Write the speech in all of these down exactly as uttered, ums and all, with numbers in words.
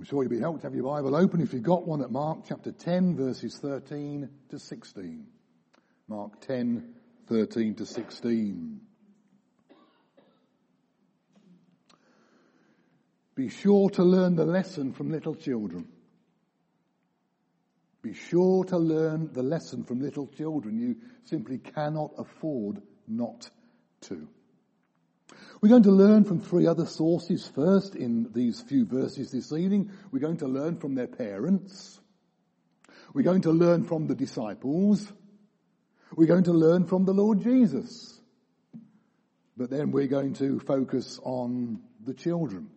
I'm sure you'll be helped to have your Bible open if you've got one at Mark chapter ten, verses thirteen to sixteen. Mark ten, thirteen to sixteen. Be sure to learn the lesson from little children. Be sure to learn the lesson from little children. You simply cannot afford not to. We're going to learn from three other sources first in these few verses this evening. We're going to learn from their parents. We're going to learn from the disciples. We're going to learn from the Lord Jesus. But then we're going to focus on the children.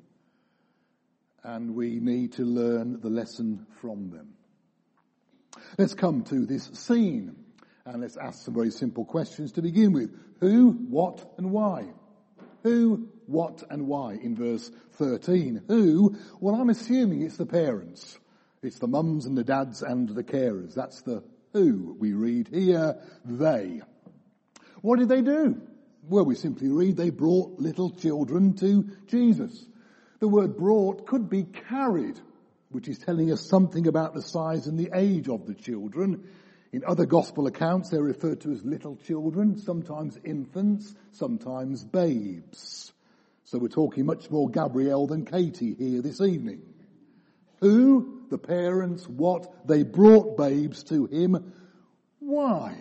And we need to learn the lesson from them. Let's come to this scene. And let's ask some very simple questions to begin with. Who, what, and why? Who, what, and why in verse thirteen. Who? Well, I'm assuming it's the parents. It's the mums and the dads and the carers. That's the who we read here. They. What did they do? Well, we simply read they brought little children to Jesus. The word brought could be carried, which is telling us something about the size and the age of the children. In other gospel accounts, they're referred to as little children, sometimes infants, sometimes babes. So we're talking much more Gabrielle than Katie here this evening. Who? The parents. What? They brought babes to him. Why?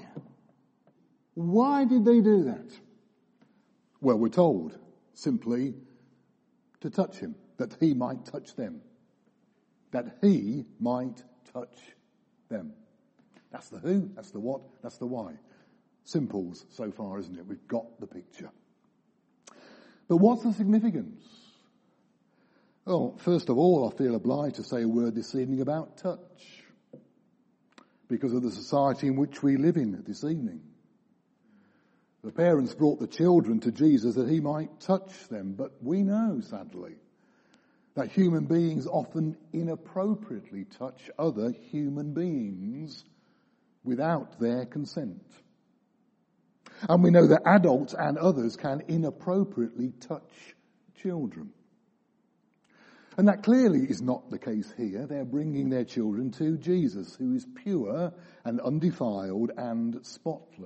Why did they do that? Well, we're told simply to touch him, that he might touch them. That he might touch them. That's the who, that's the what, that's the why. Simples so far, isn't it? We've got the picture. But what's the significance? Well, first of all, I feel obliged to say a word this evening about touch. Because of the society in which we live in this evening. The parents brought the children to Jesus that he might touch them. But we know, sadly, that human beings often inappropriately touch other human beings without their consent. And we know that adults and others can inappropriately touch children. And that clearly is not the case here. They're bringing their children to Jesus, who is pure and undefiled and spotless.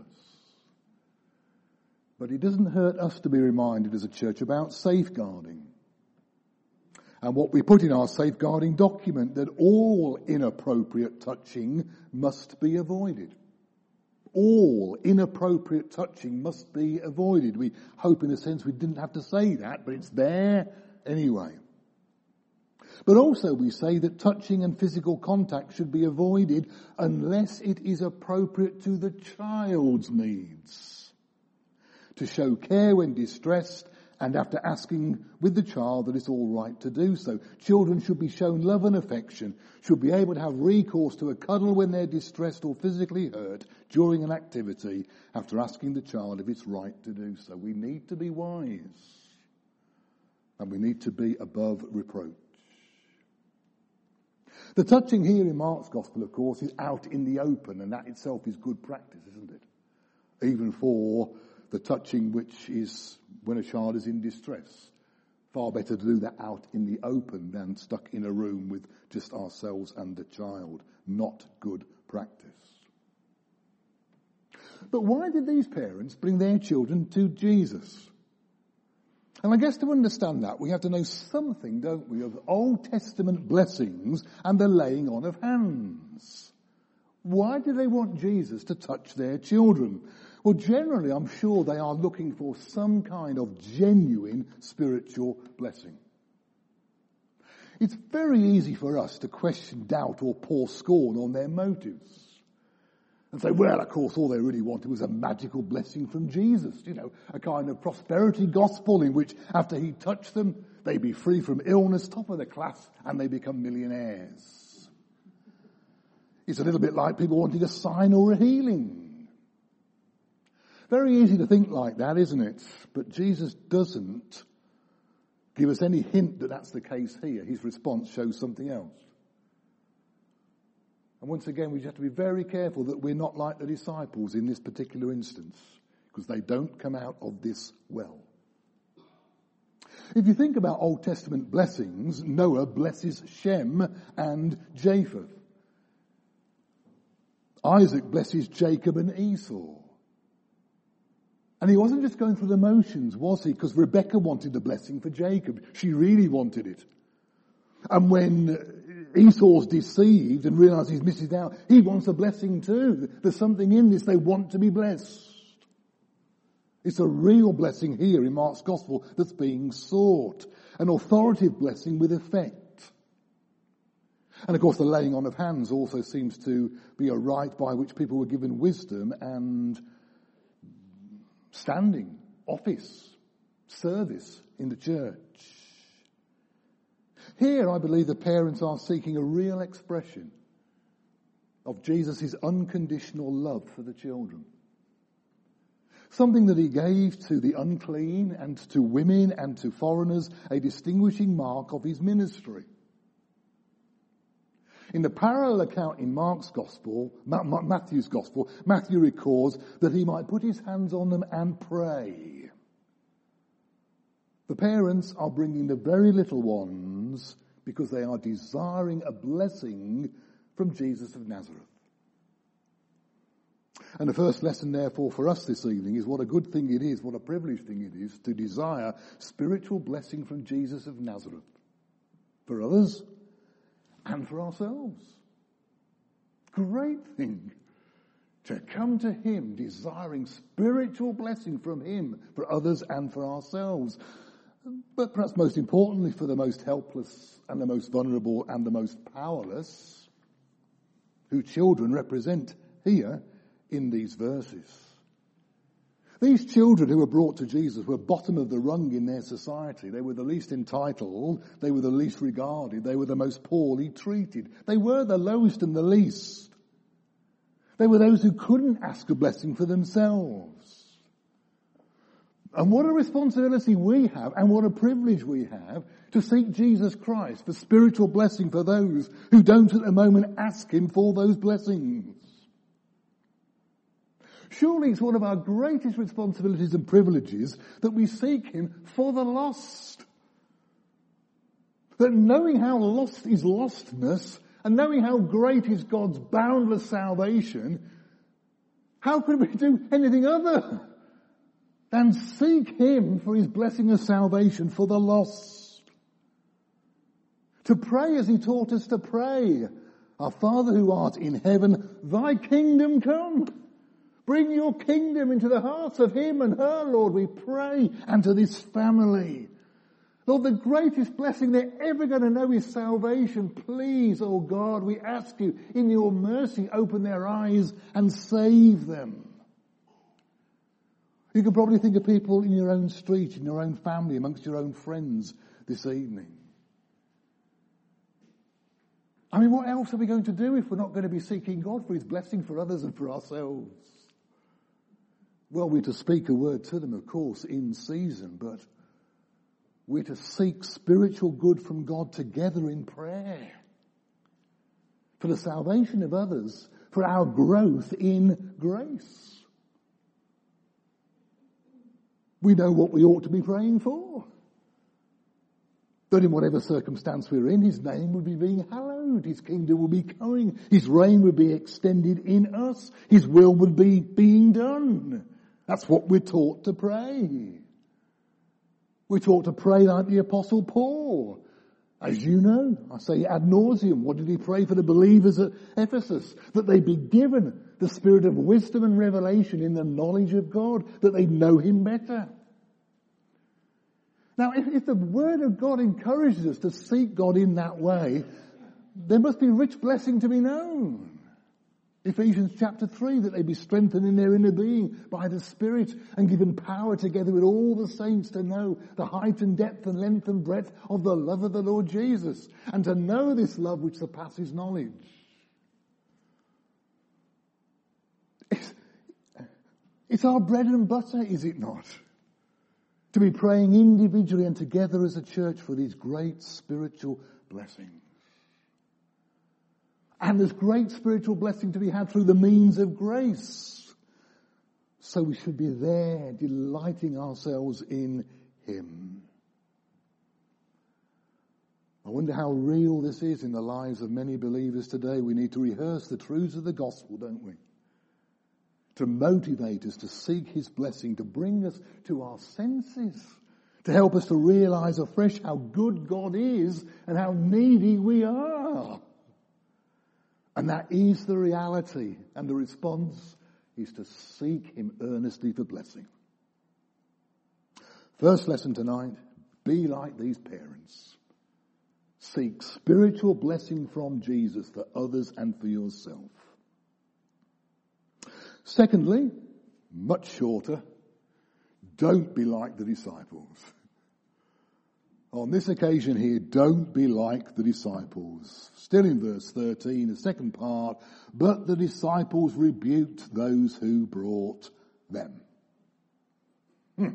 But it doesn't hurt us to be reminded as a church about safeguarding. And what we put in our safeguarding document, that all inappropriate touching must be avoided. All inappropriate touching must be avoided. We hope in a sense we didn't have to say that, but it's there anyway. But also we say that touching and physical contact should be avoided unless it is appropriate to the child's needs. To show care when distressed, and after asking with the child that it's all right to do so. Children should be shown love and affection, should be able to have recourse to a cuddle when they're distressed or physically hurt during an activity, after asking the child if it's right to do so. We need to be wise. And we need to be above reproach. The touching here in Mark's Gospel, of course, is out in the open, and that itself is good practice, isn't it? Even for the touching which is when a child is in distress. Far better to do that out in the open than stuck in a room with just ourselves and the child. Not good practice. But why did these parents bring their children to Jesus? And I guess to understand that, we have to know something, don't we, of Old Testament blessings and the laying on of hands. Why do they want Jesus to touch their children? Well, generally, I'm sure they are looking for some kind of genuine spiritual blessing. It's very easy for us to question, doubt, or pour scorn on their motives. And say, well, of course, all they really wanted was a magical blessing from Jesus. You know, a kind of prosperity gospel in which after he touched them, they'd be free from illness, top of the class, and they become millionaires. It's a little bit like people wanting a sign or a healing. Very easy to think like that, isn't it? But Jesus doesn't give us any hint that that's the case here. His response shows something else. And once again, we just have to be very careful that we're not like the disciples in this particular instance, because they don't come out of this well. If you think about Old Testament blessings, Noah blesses Shem and Japheth. Isaac blesses Jacob and Esau. And he wasn't just going through the motions, was he? Because Rebekah wanted the blessing for Jacob. She really wanted it. And when Esau's deceived and realizes he's missed out, he wants a blessing too. There's something in this. They want to be blessed. It's a real blessing here in Mark's Gospel that's being sought. An authoritative blessing with effect. And of course the laying on of hands also seems to be a rite by which people were given wisdom and standing, office, service in the church. Here I believe the parents are seeking a real expression of Jesus' unconditional love for the children. Something that he gave to the unclean and to women and to foreigners, a distinguishing mark of his ministry. In the parallel account in Mark's Gospel, Matthew's Gospel, Matthew records that he might put his hands on them and pray. The parents are bringing the very little ones because they are desiring a blessing from Jesus of Nazareth. And the first lesson, therefore, for us this evening is what a good thing it is, what a privileged thing it is to desire spiritual blessing from Jesus of Nazareth. For others and for ourselves. Great thing to come to him desiring spiritual blessing from him for others and for ourselves. But perhaps most importantly for the most helpless and the most vulnerable and the most powerless, who children represent here in these verses. These children who were brought to Jesus were bottom of the rung in their society. They were the least entitled. They were the least regarded. They were the most poorly treated. They were the lowest and the least. They were those who couldn't ask a blessing for themselves. And what a responsibility we have and what a privilege we have to seek Jesus Christ for spiritual blessing for those who don't at the moment ask him for those blessings. Surely it's one of our greatest responsibilities and privileges that we seek him for the lost. That knowing how lost is lostness and knowing how great is God's boundless salvation, how could we do anything other than seek him for his blessing of salvation for the lost? To pray as he taught us to pray. Our Father who art in heaven, thy kingdom come. Bring your kingdom into the hearts of him and her, Lord, we pray, and to this family. Lord, the greatest blessing they're ever going to know is salvation. Please, oh God, we ask you, in your mercy, open their eyes and save them. You can probably think of people in your own street, in your own family, amongst your own friends this evening. I mean, what else are we going to do if we're not going to be seeking God for his blessing for others and for ourselves? Well, we're to speak a word to them, of course, in season, but we're to seek spiritual good from God together in prayer. For the salvation of others, for our growth in grace. We know what we ought to be praying for. That in whatever circumstance we're in, his name would be being hallowed, his kingdom will be coming, his reign would be extended in us, his will would be being done. That's what we're taught to pray. We're taught to pray like the Apostle Paul. As you know, I say ad nauseum, what did he pray for the believers at Ephesus? That they be given the spirit of wisdom and revelation in the knowledge of God, that they know him better. Now, if, if the Word of God encourages us to seek God in that way, there must be rich blessing to be known. Ephesians chapter three, that they be strengthened in their inner being by the Spirit and given power together with all the saints to know the height and depth and length and breadth of the love of the Lord Jesus, and to know this love which surpasses knowledge. It's, it's our bread and butter, is it not? To be praying individually and together as a church for these great spiritual blessings. And there's great spiritual blessing to be had through the means of grace. So we should be there delighting ourselves in him. I wonder how real this is in the lives of many believers today. We need to rehearse the truths of the gospel, don't we? To motivate us to seek his blessing, to bring us to our senses, to help us to realize afresh how good God is and how needy we are. And that is the reality, and the response is to seek him earnestly for blessing. First lesson tonight, be like these parents. Seek spiritual blessing from Jesus for others and for yourself. Secondly, much shorter, don't be like the disciples. On this occasion here, don't be like the disciples. Still in verse thirteen, the second part, but the disciples rebuked those who brought them. Hmm.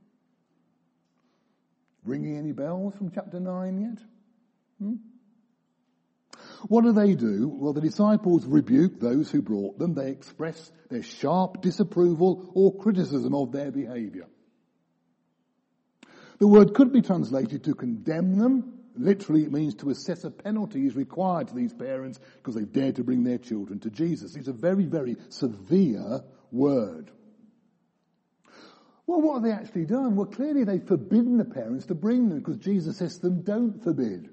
Ringing any bells from chapter nine yet? Hmm? What do they do? Well, the disciples rebuke those who brought them. They express their sharp disapproval or criticism of their behaviour. The word could be translated to condemn them. Literally, it means to assess a penalty is required to these parents because they've dared to bring their children to Jesus. It's a very, very severe word. Well, what have they actually done? Well, clearly they've forbidden the parents to bring them because Jesus says to them, don't forbid.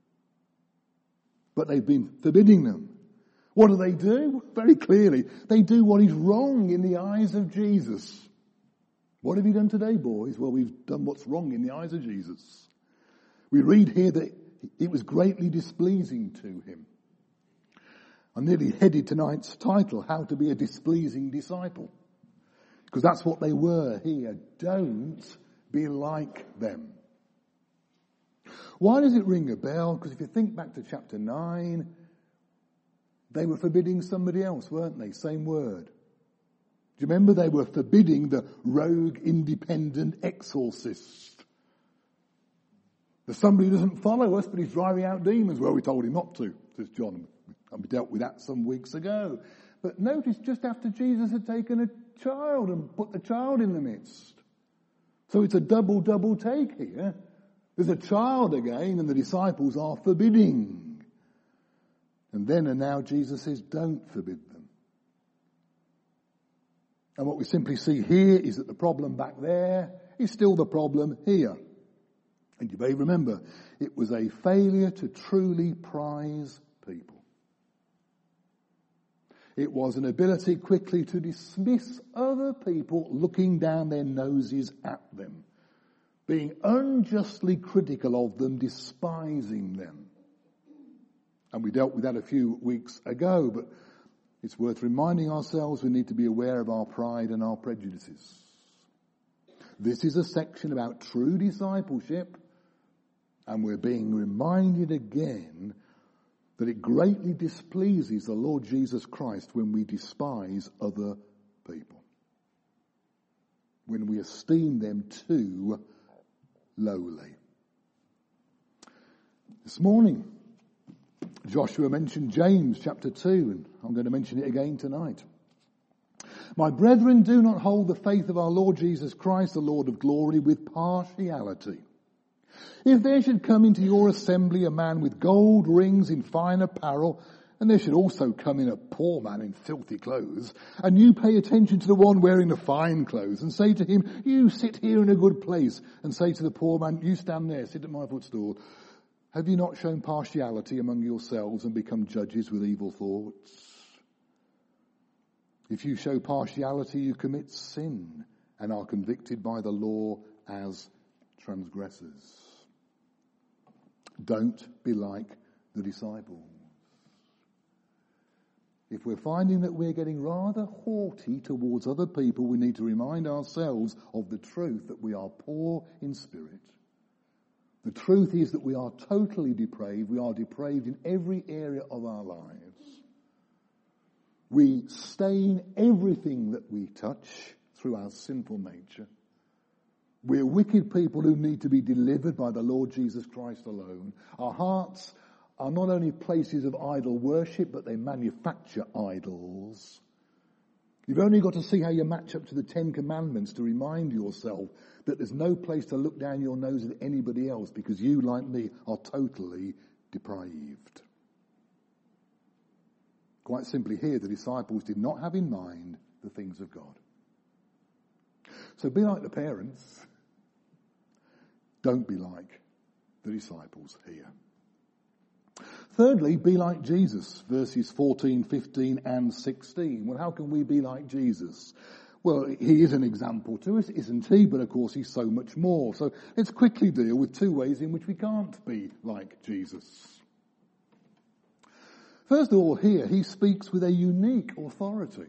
But they've been forbidding them. What do they do? Very clearly, they do what is wrong in the eyes of Jesus. What have you done today, boys? Well, we've done what's wrong in the eyes of Jesus. We read here that it was greatly displeasing to him. I nearly headed tonight's title, How to be a Displeasing Disciple. Because that's what they were here. Don't be like them. Why does it ring a bell? Because if you think back to chapter nine, they were forbidding somebody else, weren't they? Same word. Do you remember they were forbidding the rogue independent exorcist? There's somebody who doesn't follow us, but he's driving out demons. Well, we told him not to, says John. And we dealt with that some weeks ago. But notice just after Jesus had taken a child and put the child in the midst. So it's a double, double take here. There's a child again, and the disciples are forbidding. And then and now Jesus says, don't forbid them. And what we simply see here is that the problem back there is still the problem here. And you may remember, it was a failure to truly prize people. It was an ability quickly to dismiss other people looking down their noses at them, being unjustly critical of them, despising them. And we dealt with that a few weeks ago, but it's worth reminding ourselves we need to be aware of our pride and our prejudices. This is a section about true discipleship, and we're being reminded again that it greatly displeases the Lord Jesus Christ when we despise other people, when we esteem them too lowly. This morning, Joshua mentioned James chapter two, and I'm going to mention it again tonight. My brethren, do not hold the faith of our Lord Jesus Christ, the Lord of glory, with partiality. If there should come into your assembly a man with gold rings in fine apparel, and there should also come in a poor man in filthy clothes, and you pay attention to the one wearing the fine clothes, and say to him, you sit here in a good place, and say to the poor man, you stand there, sit at my footstool, have you not shown partiality among yourselves and become judges with evil thoughts? If you show partiality, you commit sin, and are convicted by the law as transgressors. Don't be like the disciples. If we're finding that we're getting rather haughty towards other people, we need to remind ourselves of the truth that we are poor in spirit. The truth is that we are totally depraved. We are depraved in every area of our lives. We stain everything that we touch through our sinful nature. We're wicked people who need to be delivered by the Lord Jesus Christ alone. Our hearts are not only places of idol worship, but they manufacture idols. You've only got to see how you match up to the Ten Commandments to remind yourself that there's no place to look down your nose at anybody else because you, like me, are totally depraved. Quite simply here, the disciples did not have in mind the things of God. So be like the parents. Don't be like the disciples here. Thirdly, be like Jesus, verses fourteen, fifteen and sixteen. Well, how can we be like Jesus? Well, he is an example to us, isn't he? But of course, he's so much more. So let's quickly deal with two ways in which we can't be like Jesus. First of all, here, he speaks with a unique authority.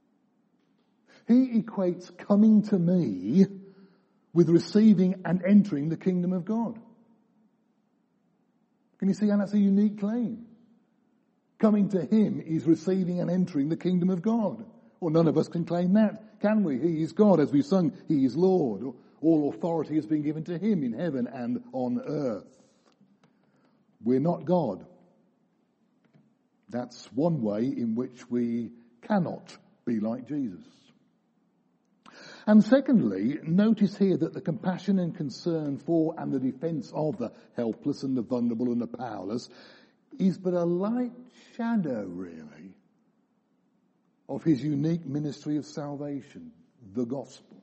He equates coming to me with receiving and entering the kingdom of God. Can you see how that's a unique claim? Coming to him is receiving and entering the kingdom of God. Well, none of us can claim that, can we? He is God. As we've sung, he is Lord. All authority has been given to him in heaven and on earth. We're not God. That's one way in which we cannot be like Jesus. And secondly, notice here that the compassion and concern for and the defence of the helpless and the vulnerable and the powerless is but a light shadow, really, of his unique ministry of salvation, the gospel.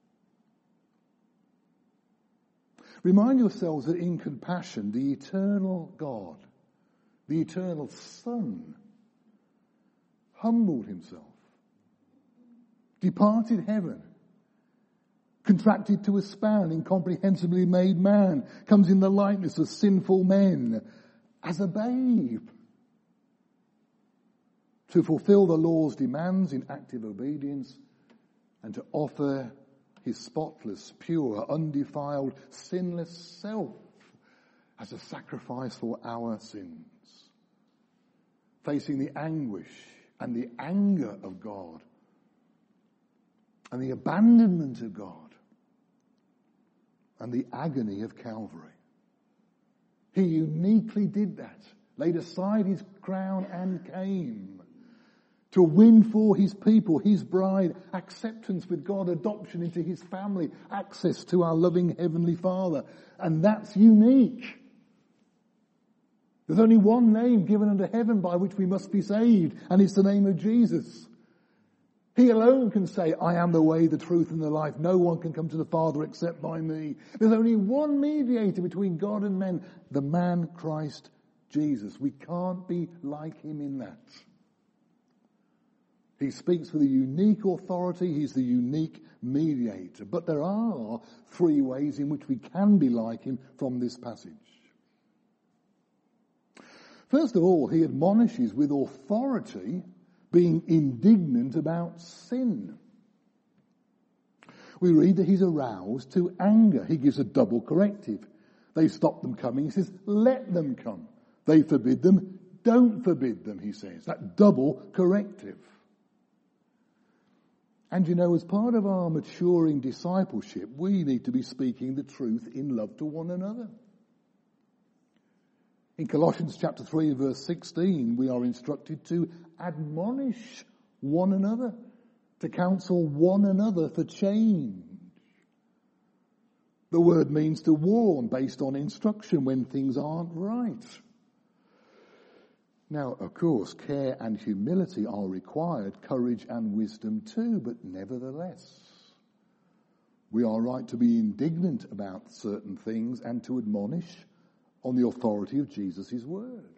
Remind yourselves that in compassion, the eternal God, the eternal Son, humbled himself, departed heaven, contracted to a span, incomprehensibly made man, comes in the likeness of sinful men as a babe to fulfill the law's demands in active obedience and to offer his spotless, pure, undefiled, sinless self as a sacrifice for our sins, facing the anguish and the anger of God and the abandonment of God and the agony of Calvary. He uniquely did that, laid aside his crown and came to win for his people, his bride, acceptance with God, adoption into his family, access to our loving Heavenly Father. And that's unique. There's only one name given under heaven by which we must be saved, and it's the name of Jesus. He alone can say, I am the way, the truth, and the life. No one can come to the Father except by me. There's only one mediator between God and men, the man Christ Jesus. We can't be like him in that. He speaks with a unique authority. He's the unique mediator. But there are three ways in which we can be like him from this passage. First of all, he admonishes with authority, being indignant about sin. We read that he's aroused to anger. He gives a double corrective. They stop them coming. He says, let them come. They forbid them. Don't forbid them, he says. That double corrective. And you know, as part of our maturing discipleship, we need to be speaking the truth in love to one another. In Colossians chapter three, verse sixteen, we are instructed to admonish one another, to counsel one another for change. The word means to warn based on instruction when things aren't right. Now, of course, care and humility are required, courage and wisdom too, but nevertheless, we are right to be indignant about certain things and to admonish on the authority of Jesus' word.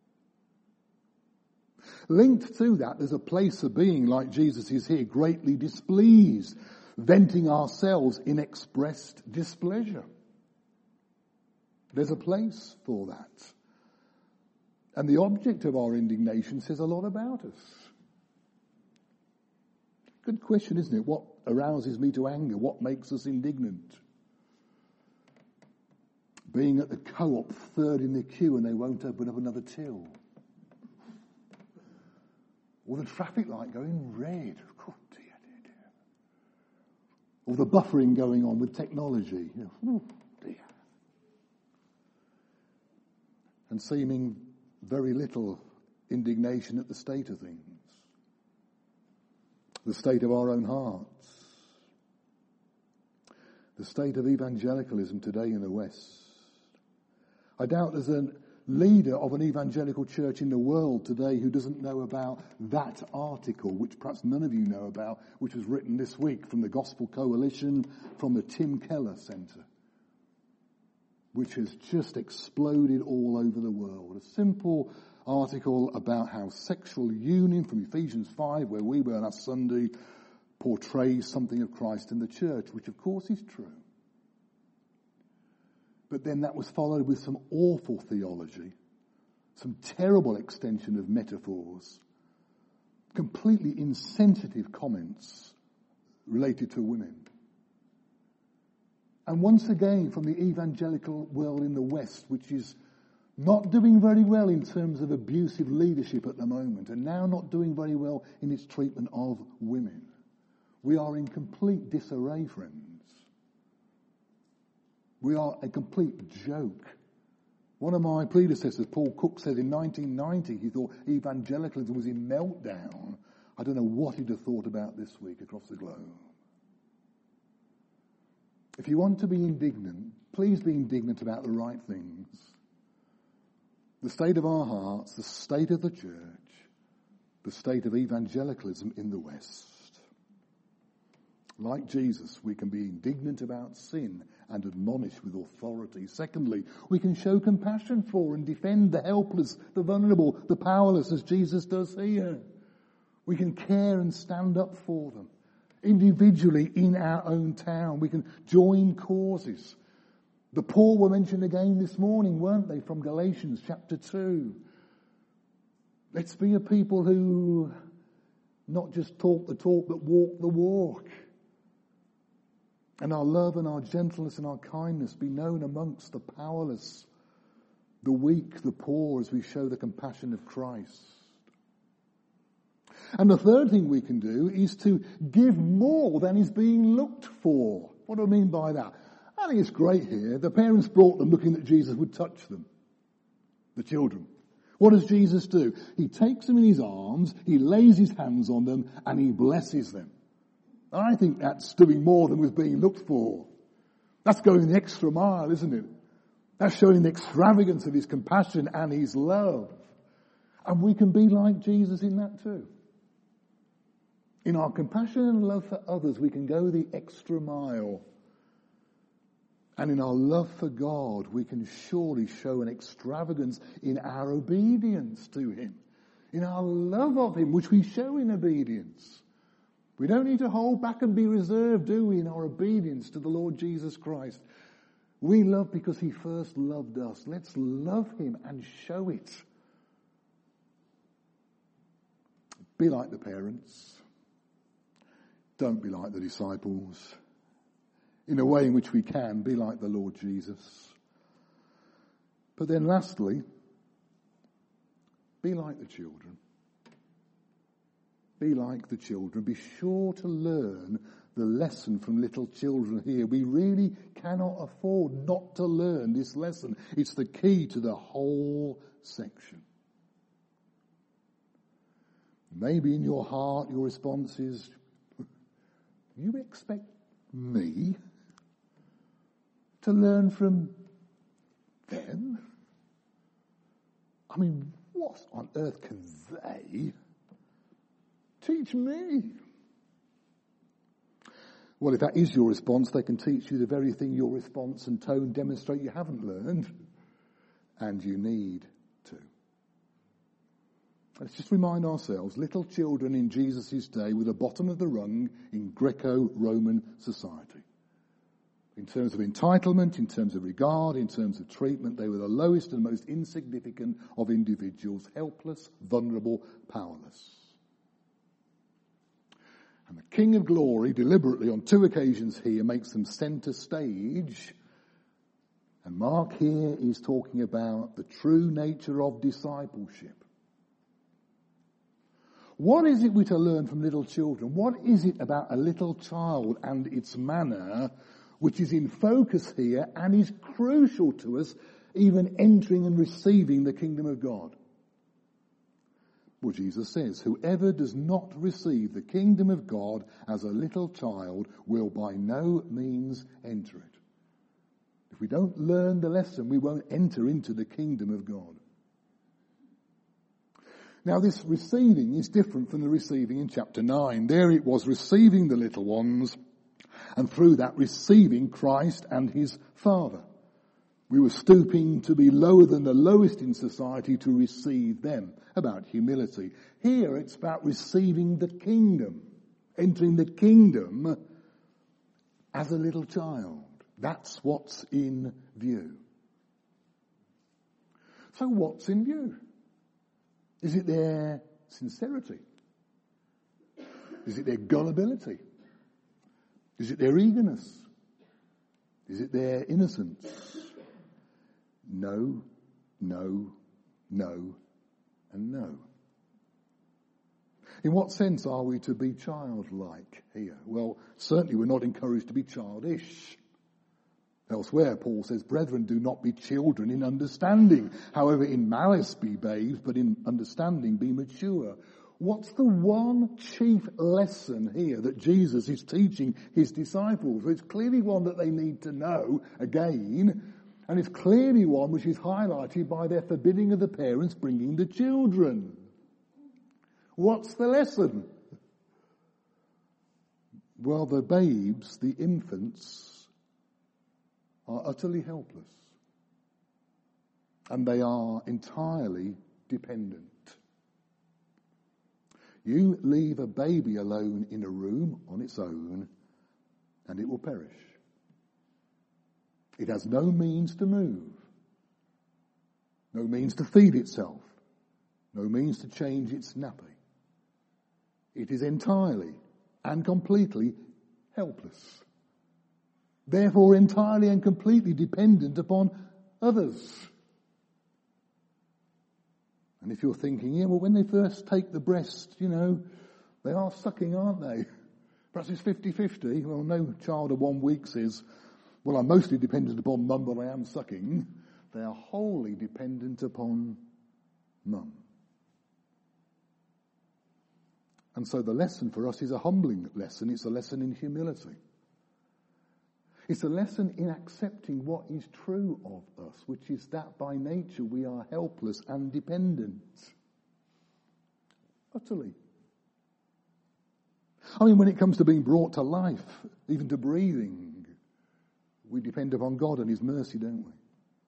Linked to that, there's a place of being, like Jesus is here, greatly displeased, venting ourselves in expressed displeasure. There's a place for that. And the object of our indignation says a lot about us. Good question, isn't it? What arouses me to anger? What makes us indignant? Being at the co-op third in the queue and they won't open up another till. Or the traffic light going red. Oh dear, dear, dear. Or the buffering going on with technology. Oh dear. And seeming very little indignation at the state of things. the state of our own hearts, the state of evangelicalism today in the West. I doubt there's a leader of an evangelical church in the world today who doesn't know about that article, which perhaps none of you know about, which was written this week from the Gospel Coalition, from the Tim Keller Centre, which has just exploded all over the world. A simple article about how sexual union from Ephesians five, where we were last Sunday, portrays something of Christ in the church, which of course is true. But then that was followed with some awful theology, some terrible extension of metaphors, completely insensitive comments related to women. And once again, from the evangelical world in the West, which is not doing very well in terms of abusive leadership at the moment, and now not doing very well in its treatment of women. We are in complete disarray, friends. We are a complete joke. One of my predecessors, Paul Cook, said in nineteen ninety he thought evangelicalism was in meltdown. I don't know what he'd have thought about this week across the globe. If you want to be indignant, please be indignant about the right things. The state of our hearts, the state of the church, the state of evangelicalism in the West. Like Jesus, we can be indignant about sin and admonish with authority. Secondly, we can show compassion for and defend the helpless, the vulnerable, the powerless, as Jesus does here. We can care and stand up for them. Individually in our own town, we can join causes. The poor were mentioned again this morning, weren't they, from Galatians chapter two. Let's be a people who not just talk the talk, but walk the walk. And our love and our gentleness and our kindness be known amongst the powerless, the weak, the poor, as we show the compassion of Christ. And the third thing we can do is to give more than is being looked for. What do I mean by that? I think it's great here. The parents brought them looking that Jesus would touch them, the children. What does Jesus do? He takes them in his arms, he lays his hands on them, and he blesses them. I think that's doing more than was being looked for. That's going the extra mile, isn't it? That's showing the extravagance of his compassion and his love. And we can be like Jesus in that too. In our compassion and love for others, we can go the extra mile. And in our love for God, we can surely show an extravagance in our obedience to him. In our love of him, which we show in obedience. We don't need to hold back and be reserved, do we, in our obedience to the Lord Jesus Christ. We love because he first loved us. Let's love him and show it. Be like the parents. Don't be like the disciples. In a way in which we can, be like the Lord Jesus. But then lastly, be like the children. Be like the children. Be sure to learn the lesson from little children here. We really cannot afford not to learn this lesson. It's the key to the whole section. Maybe in your heart your response is, you expect me to learn from them? I mean, what on earth can they teach me? Well, if that is your response, they can teach you the very thing your response and tone demonstrate you haven't learned, and you need to. Let's just remind ourselves, little children in Jesus' day were the bottom of the rung in Greco-Roman society. In terms of entitlement, in terms of regard, in terms of treatment, they were the lowest and most insignificant of individuals, helpless, vulnerable, powerless. And the King of Glory, deliberately on two occasions here, makes them centre stage. And Mark here is talking about the true nature of discipleship. What is it we're to learn from little children? What is it about a little child and its manner which is in focus here and is crucial to us even entering and receiving the kingdom of God? Well, Jesus says, whoever does not receive the kingdom of God as a little child will by no means enter it. If we don't learn the lesson, we won't enter into the kingdom of God. Now, this receiving is different from the receiving in chapter nine. There it was receiving the little ones, and through that receiving Christ and his Father. We were stooping to be lower than the lowest in society to receive them, about humility. Here it's about receiving the kingdom, entering the kingdom as a little child. That's what's in view. So what's in view? Is it their sincerity? Is it their gullibility? Is it their eagerness? Is it their innocence? No, no, no, and no. In what sense are we to be childlike here? Well, certainly we're not encouraged to be childish. Elsewhere, Paul says, brethren, do not be children in understanding. However, in malice be babes, but in understanding be mature. What's the one chief lesson here that Jesus is teaching his disciples? It's clearly one that they need to know again. And it's clearly one which is highlighted by their forbidding of the parents bringing the children. What's the lesson? Well, the babes, the infants, are utterly helpless. And they are entirely dependent. You leave a baby alone in a room on its own, and it will perish. It has no means to move, no means to feed itself, no means to change its nappy. It is entirely and completely helpless. Therefore entirely and completely dependent upon others. And if you're thinking, yeah, well, when they first take the breast, you know, they are sucking, aren't they? Perhaps it's fifty-fifty. Well, no child of one week says, well, I'm mostly dependent upon mum, but I am sucking. They are wholly dependent upon mum. And so the lesson for us is a humbling lesson. It's a lesson in humility. It's a lesson in accepting what is true of us, which is that by nature we are helpless and dependent. Utterly. I mean, when it comes to being brought to life, even to breathing, we depend upon God and his mercy, don't we?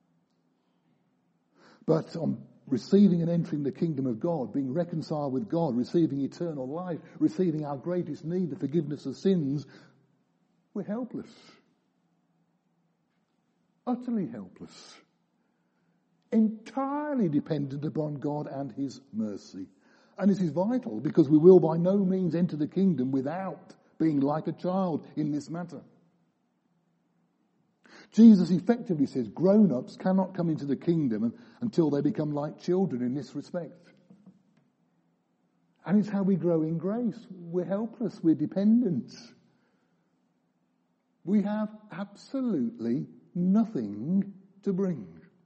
But on receiving and entering the kingdom of God, being reconciled with God, receiving eternal life, receiving our greatest need, the forgiveness of sins, we're helpless. Utterly helpless. Entirely dependent upon God and his mercy. And this is vital because we will by no means enter the kingdom without being like a child in this matter. Jesus effectively says grown-ups cannot come into the kingdom until they become like children in this respect. And it's how we grow in grace. We're helpless. We're dependent. We have absolutely nothing to bring.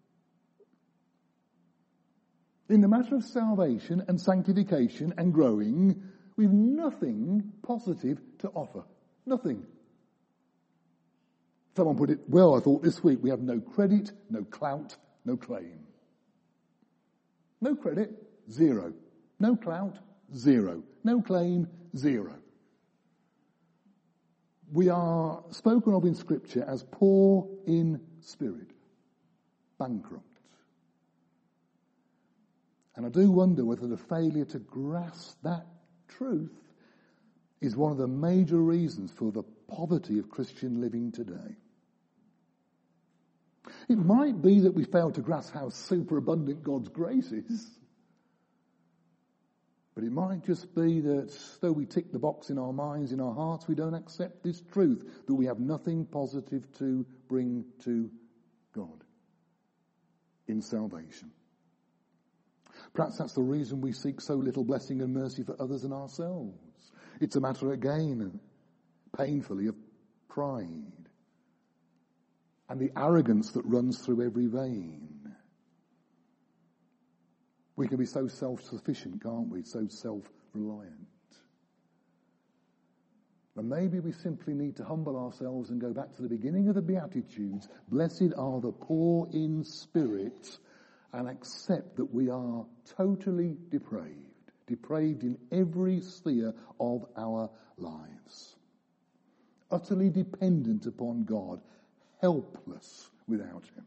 In the matter of salvation and sanctification and growing, we've nothing positive to offer. Nothing. Someone put it well, I thought, this week. We have no credit, no clout, no claim. No credit, zero. No clout, zero. No claim, zero. We are spoken of in Scripture as poor in spirit, bankrupt. And I do wonder whether the failure to grasp that truth is one of the major reasons for the poverty of Christian living today. It might be that we fail to grasp how superabundant God's grace is. But it might just be that though we tick the box in our minds, in our hearts, we don't accept this truth, that we have nothing positive to bring to God in salvation. Perhaps that's the reason we seek so little blessing and mercy for others and ourselves. It's a matter, again, painfully, of pride and the arrogance that runs through every vein. We can be so self-sufficient, can't we? So self-reliant. And maybe we simply need to humble ourselves and go back to the beginning of the Beatitudes. Blessed are the poor in spirit, and accept that we are totally depraved, depraved in every sphere of our lives. Utterly dependent upon God, helpless without him.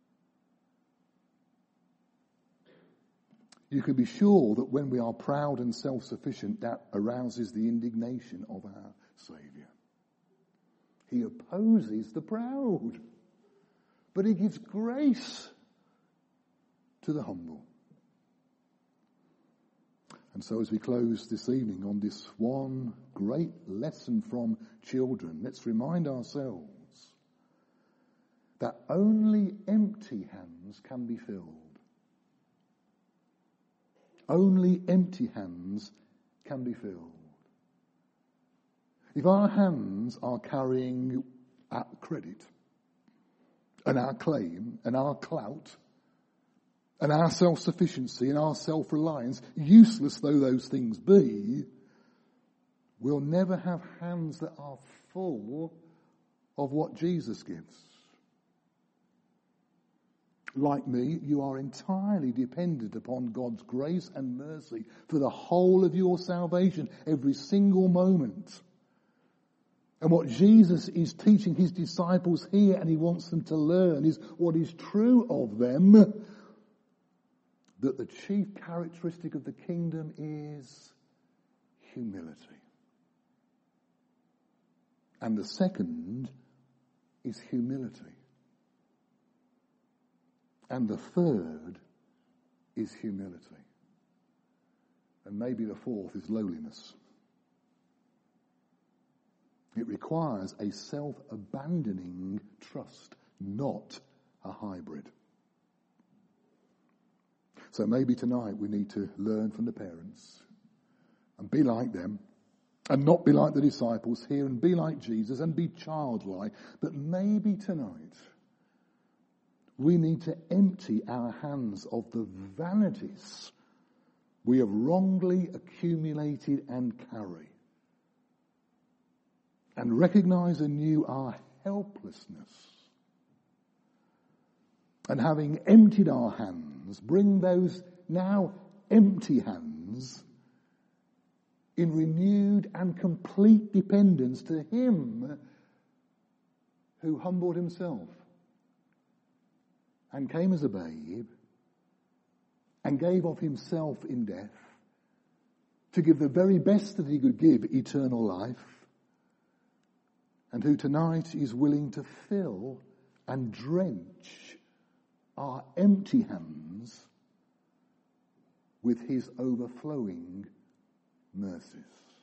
You can be sure that when we are proud and self-sufficient, that arouses the indignation of our Saviour. He opposes the proud, but he gives grace to the humble. And so as we close this evening on this one great lesson from children, let's remind ourselves that only empty hands can be filled. Only empty hands can be filled. If our hands are carrying our credit and our claim and our clout and our self-sufficiency and our self-reliance, useless though those things be, we'll never have hands that are full of what Jesus gives. Like me, you are entirely dependent upon God's grace and mercy for the whole of your salvation, every single moment. And what Jesus is teaching his disciples here, and he wants them to learn, is what is true of them, that the chief characteristic of the kingdom is humility. And the second is humility. And the third is humility. And maybe the fourth is lowliness. It requires a self-abandoning trust, not a hybrid. So maybe tonight we need to learn from the parents and be like them and not be like the disciples here and be like Jesus and be childlike. But maybe tonight we need to empty our hands of the vanities we have wrongly accumulated and carry, and recognize anew our helplessness. And having emptied our hands, bring those now empty hands in renewed and complete dependence to him who humbled himself and came as a babe and gave of himself in death to give the very best that he could give, eternal life, and who tonight is willing to fill and drench our empty hands with his overflowing mercies.